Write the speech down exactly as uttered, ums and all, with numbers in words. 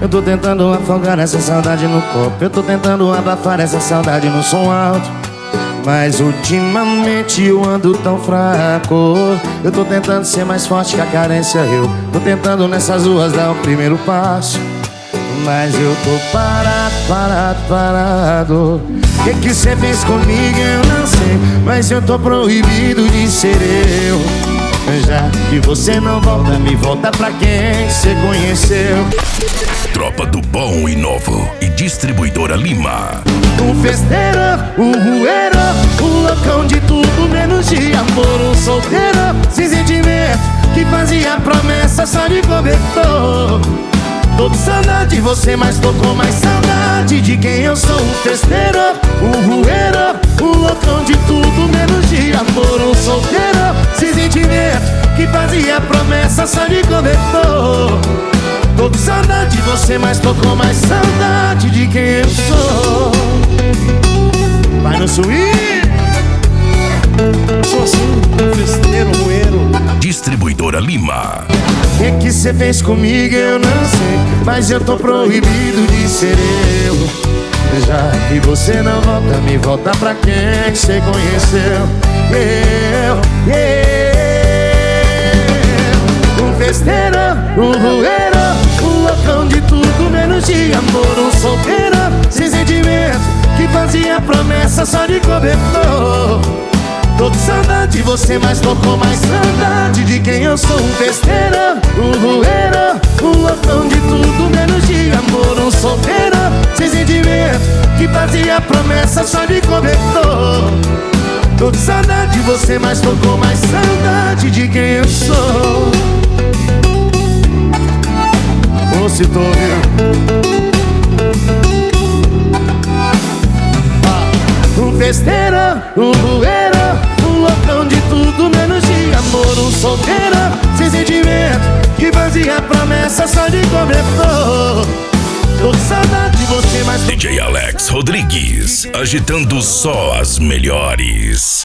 Eu tô tentando afogar essa saudade no copo. Eu tô tentando abafar essa saudade no som alto, mas ultimamente eu ando tão fraco. Eu tô tentando ser mais forte que a carência. Eu tô tentando nessas ruas dar o primeiro passo, mas eu tô parado, parado, parado. O que que cê fez comigo eu não sei, mas eu tô proibido de ser eu. Já que você não volta, me volta pra quem cê conheceu. Tropa do Bom e Novo e Distribuidora Lima. Um festeiro, um rueiro, um loucão de tudo menos de amor. Um solteiro, sem sentimento, que fazia promessa só de cobertor. Tô com saudade de você, mas tô com mais saudade de quem eu sou. Um festeiro, um rueiro, um loucão de tudo menos de amor. Um solteiro, sem sentimento, que fazia promessa só de cobertor. Tô com saudade de você, mas tô com mais saudade de quem eu sou. Vai no swing. Sou assim, um festeiro, um rueiro. Distribuidora Lima. O que que cê fez comigo eu não sei, mas eu tô proibido de ser eu. Já que você não volta, me volta pra quem cê conheceu. Eu, eu. Um festeiro, um rueiro, um loucão de tudo menos de amor. Um solteiro, sem sentimento, que fazia promessa só de cobertor. Tô com saudade de você, mas tô com mais saudade de quem eu sou. Um festeiro, um rueiro, um loucão de tudo menos de amor. Um solteiro, sem sentimento, que fazia promessa só de cobertor. Tô com saudade de você, mas tô com mais saudade de quem eu sou. Ô, se tô ouvindo. Um festeiro, um rueiro, um loucão de tudo menos de amor. Um solteiro, sem sentimento, que fazia promessa só de cobertor. Tô com saudade de você, mas D J Alex Rodrigues, agitando só as melhores.